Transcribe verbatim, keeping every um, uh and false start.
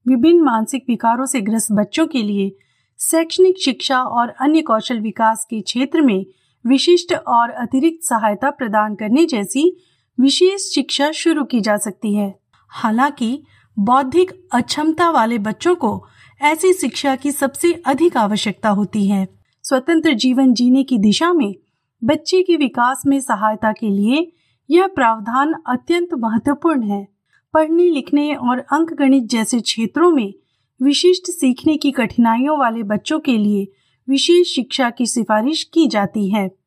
विभिन्न मानसिक विकारों से ग्रस्त बच्चों के लिए शैक्षणिक शिक्षा और अन्य कौशल विकास के क्षेत्र में विशिष्ट और अतिरिक्त सहायता प्रदान करने जैसी विशेष शिक्षा शुरू की जा सकती है। हालांकि बौद्धिक अक्षमता वाले बच्चों को ऐसी शिक्षा की सबसे अधिक आवश्यकता होती है। स्वतंत्र जीवन जीने की दिशा में बच्चे के विकास में सहायता के लिए यह प्रावधान अत्यंत महत्वपूर्ण है। पढ़ने लिखने और अंकगणित जैसे क्षेत्रों में विशिष्ट सीखने की कठिनाइयों वाले बच्चों के लिए विशेष शिक्षा की सिफारिश की जाती है।